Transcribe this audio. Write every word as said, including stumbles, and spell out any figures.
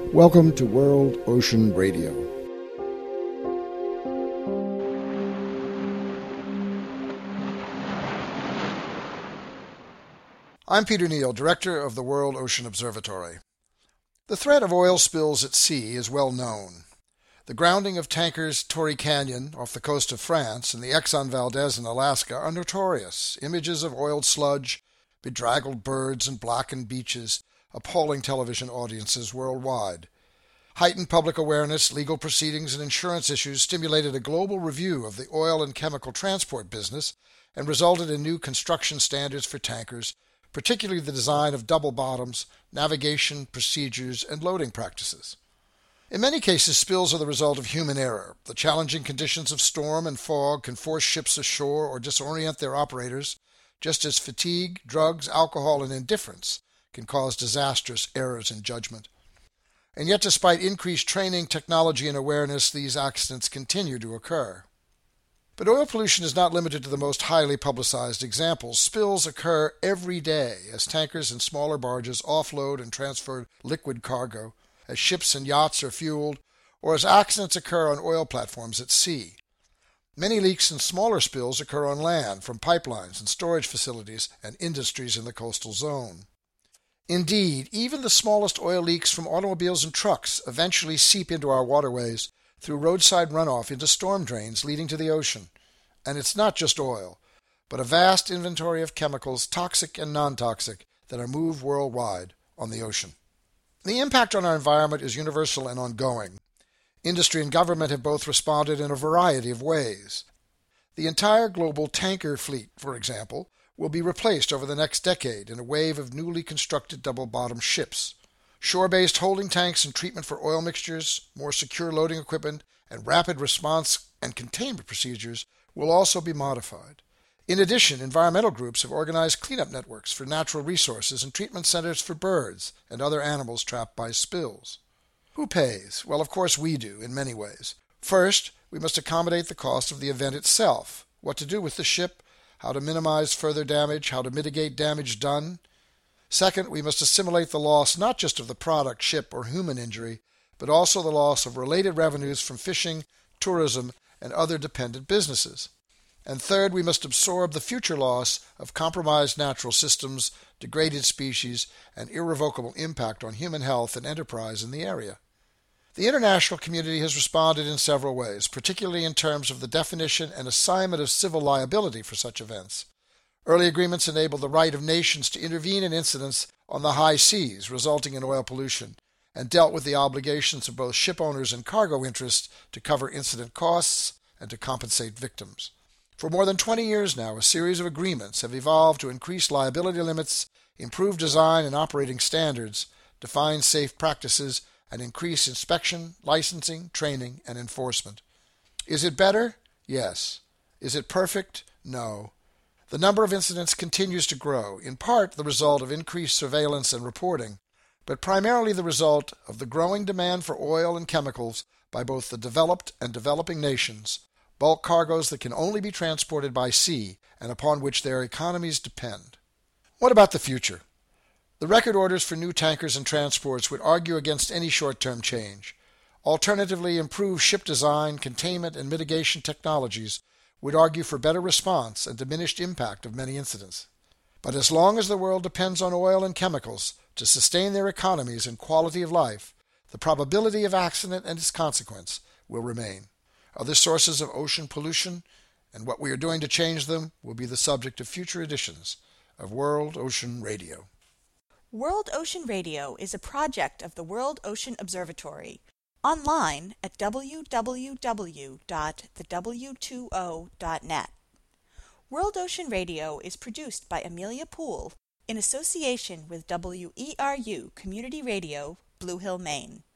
Welcome to World Ocean Radio. I'm Peter Neal, Director of the World Ocean Observatory. The threat of oil spills at sea is well known. The grounding of tankers Torrey Canyon off the coast of France and the Exxon Valdez in Alaska are notorious. Images of oiled sludge, bedraggled birds, and blackened beaches appalling television audiences worldwide. Heightened public awareness, legal proceedings, and insurance issues stimulated a global review of the oil and chemical transport business and resulted in new construction standards for tankers, particularly the design of double bottoms, navigation procedures, and loading practices. In many cases, spills are the result of human error. The challenging conditions of storm and fog can force ships ashore or disorient their operators, just as fatigue, drugs, alcohol, and indifference can cause disastrous errors in judgment. And yet, despite increased training, technology, and awareness, these accidents continue to occur. But oil pollution is not limited to the most highly publicized examples. Spills occur every day as tankers and smaller barges offload and transfer liquid cargo, as ships and yachts are fueled, or as accidents occur on oil platforms at sea. Many leaks and smaller spills occur on land from pipelines and storage facilities and industries in the coastal zone. Indeed, even the smallest oil leaks from automobiles and trucks eventually seep into our waterways through roadside runoff into storm drains leading to the ocean. And it's not just oil, but a vast inventory of chemicals, toxic and non-toxic, that are moved worldwide on the ocean. The impact on our environment is universal and ongoing. Industry and government have both responded in a variety of ways. The entire global tanker fleet, for example, will be replaced over the next decade in a wave of newly constructed double-bottom ships. Shore-based holding tanks and treatment for oil mixtures, more secure loading equipment, and rapid response and containment procedures will also be modified. In addition, environmental groups have organized cleanup networks for natural resources and treatment centers for birds and other animals trapped by spills. Who pays? Well, of course we do, in many ways. First, we must accommodate the cost of the event itself, what to do with the ship, how to minimize further damage, how to mitigate damage done. Second, we must assimilate the loss not just of the product, ship, or human injury, but also the loss of related revenues from fishing, tourism, and other dependent businesses. And third, we must absorb the future loss of compromised natural systems, degraded species, and irrevocable impact on human health and enterprise in the area. The international community has responded in several ways, particularly in terms of the definition and assignment of civil liability for such events. Early agreements enabled the right of nations to intervene in incidents on the high seas resulting in oil pollution, and dealt with the obligations of both ship owners and cargo interests to cover incident costs and to compensate victims. For more than twenty years now, a series of agreements have evolved to increase liability limits, improve design and operating standards, define safe practices, and increase inspection, licensing, training, and enforcement. Is it better? Yes. Is it perfect? No. The number of incidents continues to grow, in part the result of increased surveillance and reporting, but primarily the result of the growing demand for oil and chemicals by both the developed and developing nations, bulk cargoes that can only be transported by sea and upon which their economies depend. What about the future? The record orders for new tankers and transports would argue against any short-term change. Alternatively, improved ship design, containment, and mitigation technologies would argue for better response and diminished impact of many incidents. But as long as the world depends on oil and chemicals to sustain their economies and quality of life, the probability of accident and its consequence will remain. Other sources of ocean pollution and what we are doing to change them will be the subject of future editions of World Ocean Radio. World Ocean Radio is a project of the World Ocean Observatory. Online at w w w dot the w two o dot net. World Ocean Radio is produced by Amelia Poole in association with W E R U Community Radio, Blue Hill, Maine.